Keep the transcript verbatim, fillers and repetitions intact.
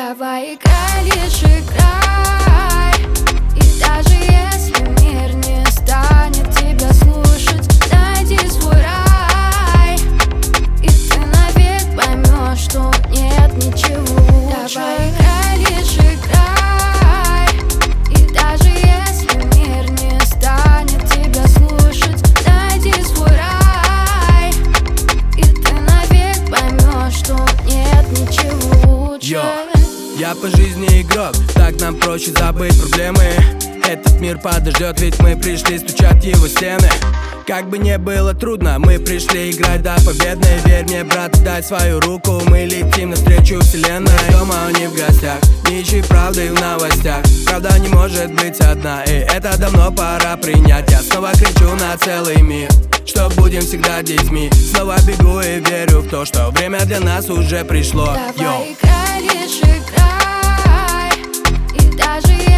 Давай играй, лишь играй. И даже если мир не станет тебя слушать, найди свой рай, и ты навек поймешь, что нет ничего лучше. Давай играй, лишь играй. И даже если мир не станет тебя слушать, найди свой рай, и ты навек поймешь, что нет ничего лучше. Йо. Я по жизни игрок, так нам проще забыть проблемы. Этот мир подождет, ведь мы пришли стучать в его стены. Как бы не было трудно, мы пришли играть до победной. Верь мне, брат, дай свою руку, мы летим навстречу вселенной. Дома, а не в гостях, ничьей правды в новостях. Правда не может быть одна, и это давно пора принять. Я снова кричу на целый мир, что будем всегда детьми. Снова бегу и верю в то, что время для нас уже пришло. Давай играй, лишь играй. И даже